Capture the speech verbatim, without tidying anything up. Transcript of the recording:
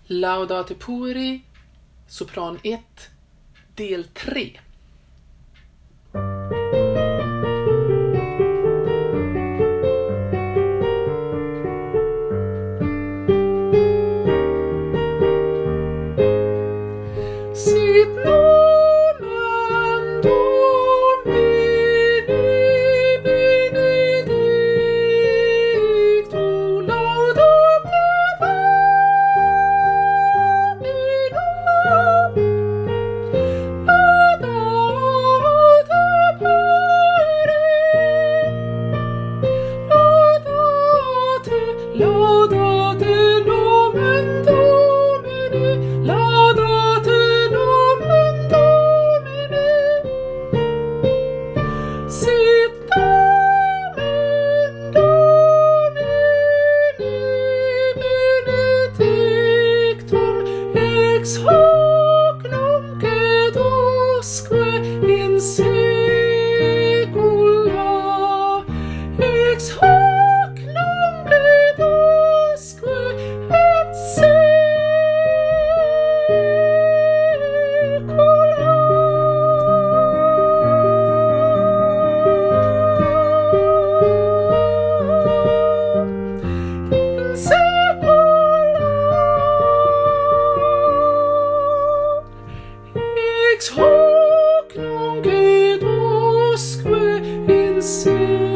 Laudato Puri, sopran ett, del tre. Sit nomen Domini benedicto, laudato Domino, laudato Puri, laudate, laudate nomen Domini, laudate nomen Domini. Sit nomen Domini benedictum ex hoc nunc et usque in saecula, ex hoc nunc et usque in saecula. In saecula. Ex hoc nunc et usque in saecula.